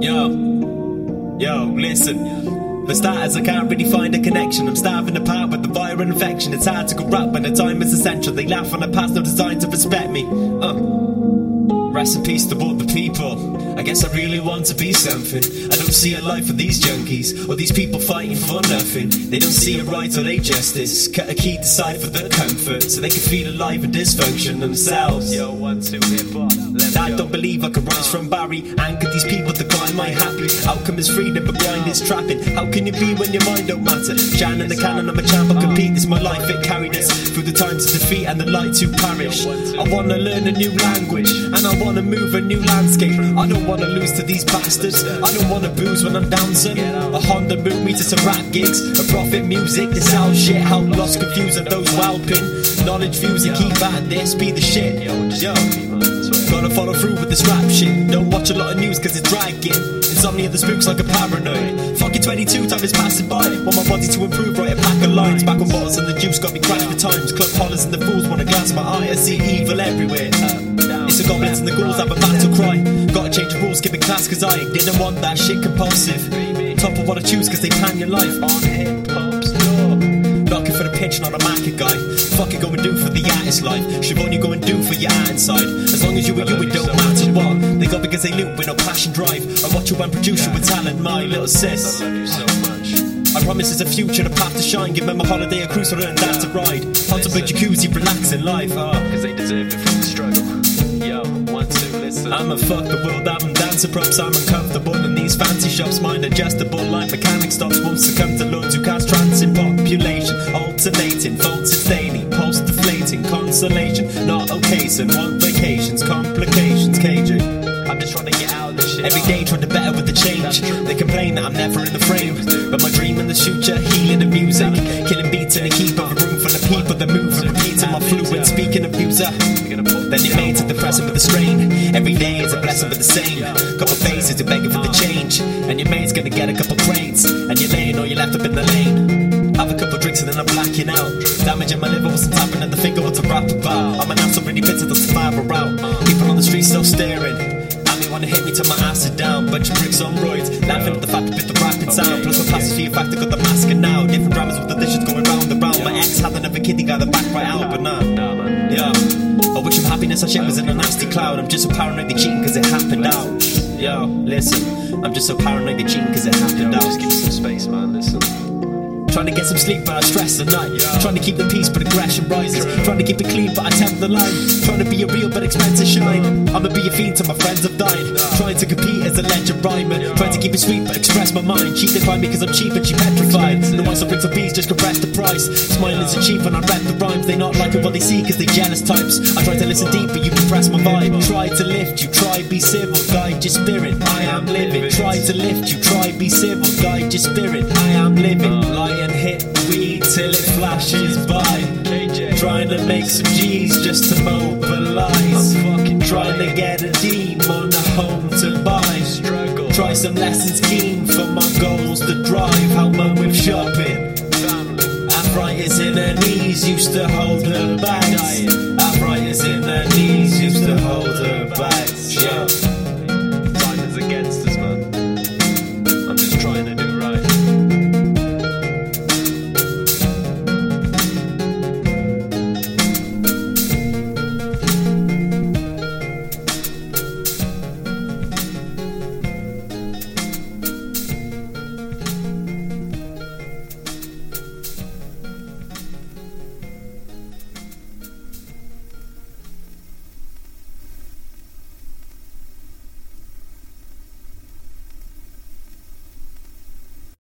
Yo, listen. For starters, I can't really find a connection. I'm starving apart with the viral infection. It's hard to go up when the time is essential. They laugh on the past, no design to respect me. Rest in peace to all the people. I guess I really want to be something. I don't see a life for these junkies or these people fighting for nothing. They don't see a right or a justice. Cut a key, decide for the comfort, so they can feel alive and dysfunction themselves. Yo, 1, 2, hip hop. I don't believe I can rise from Barry. Anchor these people decline my happy. Outcome is freedom, but grind is trapping. How can you be when your mind don't matter? Shining the cannon, I'm a champ, I compete. This my life, it carried us through the times of defeat and the light to perish. I wanna learn a new language, and I wanna move a new landscape. I don't wanna lose to these bastards. I don't wanna booze when I'm down, son. A Honda move me to some rap gigs, a profit music, this out shit. How lost, confused, and those whelping. Knowledge views and keep at this, be the shit. Yo, gotta follow through with this rap shit. Don't watch a lot of news cause it's dragging. Insomnia the spooks like a paranoid. Fucking 22, time is passing by. Want my body to improve, write a pack of lines. Back on bottles and the juice got me crashed for times. Club hollers and the fools wanna glance my eye. I see evil everywhere. It's the goblins and the ghouls have a battle cry. Gotta change the rules, skipping class cause I didn't want that shit compulsive. Top of what I choose cause they plan your life on hip-hop's door. Knocking for the pitch, not a market guy. Fuck it, go and do for the artist life. Should only go and do for your art inside. As long as you are you, it don't matter what. They got because they loot with no passion drive. I watch you and produce you with talent, my little sis. I love you so much. I promise there's a future, a path to shine. Give them a holiday, a cruise, to learn that to ride. Hot tub, jacuzzi, relax in life. Cause they deserve it from the struggle. Yo, 1, 2, listen. I'ma fuck the world up and dance to props. I'm uncomfortable in these fancy shops. Mind adjustable like mechanic stops. Won't succumb to loads who cast trance in population. Alternating, faults sustaining, pulse deflating. Consolation, not occasion. Want vacations, complications, KJ. I'm just trying to get out of this shit. Every day trying to better with the change. They complain that I'm never in the frame, but my dream in the future, healing the music. Killing beats in a keep of a room full of people that move and repeat in my fluid. Speaking abuser, then it made to depressing with the strain. Every day is a blessing with the same. Couple faces you're begging for the change, and your mate's gonna get a couple crates, and you're laying or you're left up in the lane. Have a couple drinks and then I'm blacking out. Damaging my liver wasn't tapping at the finger what to rap about. I'm an ass already bitter to survive around. People on the street still staring. Wanna hit me till my ass is down. Bunch of bricks on roids, laughing at the fact that bit the rapping sound. Plus my passes for your fact I got the mask and now. Different dramas with the dishes going round and round. My ex had another kid, he got the back right out, but nah. Yeah, I wish him happiness, I shit was in a nasty cloud. I'm just so paranoid they cheating cause it happened out. Yo, listen, I'm just so paranoid they cheating cause it happened out. Just give me some space, man, listen. Trying to get some sleep but I stress at night. Trying to keep the peace but aggression rises. Trying to keep it clean but I tempt the line. Trying to be a real but expensive shine. I'ma be a fiend till my friends have died. Trying to compete as a legend rhymer. Trying to keep it sweet but express my mind. Cheap they find me cause I'm cheap and she petrified. The ones that brings the bees just compress the price. Smiling is cheap when I rap the rhymes. They not like it what they see cause they jealous types. I try to listen deep but you compress my vibe. Try to lift you, try be civil. Guide your spirit, I am living. Try to lift you, try be civil. Guide your spirit, I am living. Lie and hit weed till it flashes by. Trying to make some G's just to mobilize. Trying to get a demon a home to buy. Try some lessons keen for my goals to drive. Help her with shopping. Arthritis in her knees used to hold her back. Arthritis in her knees used to hold her back.